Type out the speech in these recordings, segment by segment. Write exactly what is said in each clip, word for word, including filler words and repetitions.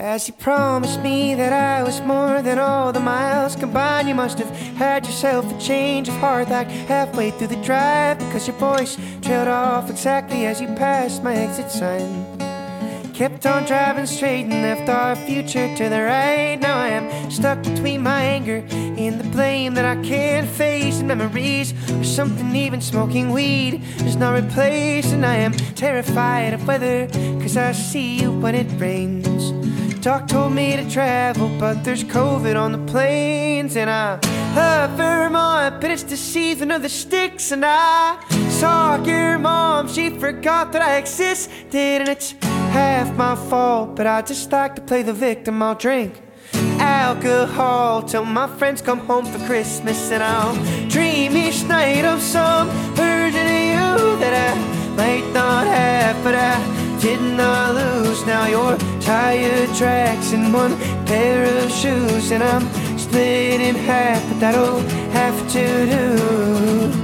As you promised me that I was more than all the miles combined, you must have had yourself a change of heart like halfway through the drive, because your voice trailed off exactly as you passed my exit sign. Kept on driving straight and left our future to the right. Now I am stuck between my anger and the blame that I can't face, and memories or something even smoking weed is not replaced. And I am terrified of weather, cause I see you when it rains. Doc told me to travel, but there's COVID on the planes. And I love Vermont, but it's the season of the sticks. And I saw your mom, she forgot that I existed. And it's half my fault, but I just like to play the victim. I'll drink alcohol till my friends come home for Christmas, and I'll dream each night of some version of you that I might not have, but I did not lose. Now your tire tracks in one pair of shoes, and I'm split in half, but that'll have to do.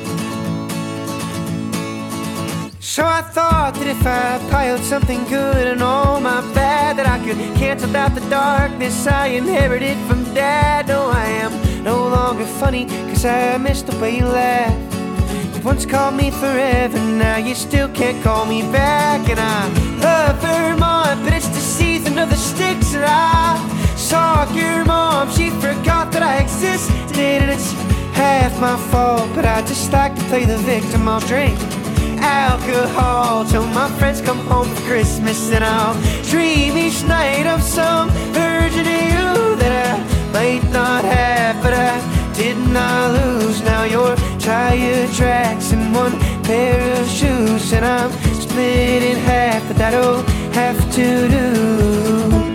So I thought that if I piled something good and all my bad, that I could cancel out the darkness I inherited from Dad. No, I am no longer funny, cause I missed the way you laughed. You once called me forever, now you still can't call me back. And I love Vermont, but it's the season of the sticks. And I saw your mom, she forgot that I existed. And it's half my fault, but I just like to play the victim. I'll drink alcohol till my friends come home for Christmas, and I'll dream each night of some version of you that I might not have, but I did not lose. Now your tire tracks in one pair of shoes, and I'm split in half, but that'll have to do.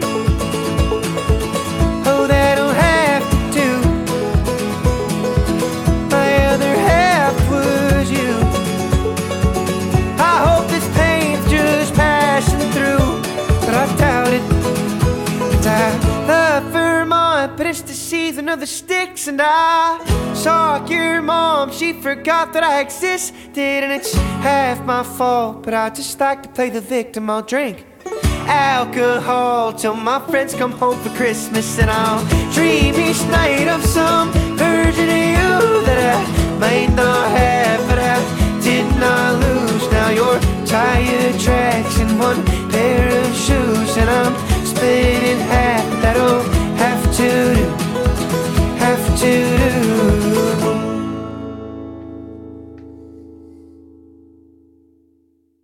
Oh, that'll have to do. My other half was you. I hope this pain's just passing through, but I doubt it. And I love Vermont, but it's the season of the sticks. And I saw your mom, she forgot that I existed. And it's half my fault, but I just like to play the victim. I'll drink alcohol till my friends come home for Christmas, and I'll dream each night of some version of you that I might not have, but I did not lose. Now your tire tracks in one pair of shoes, and I'm split in half, but that'll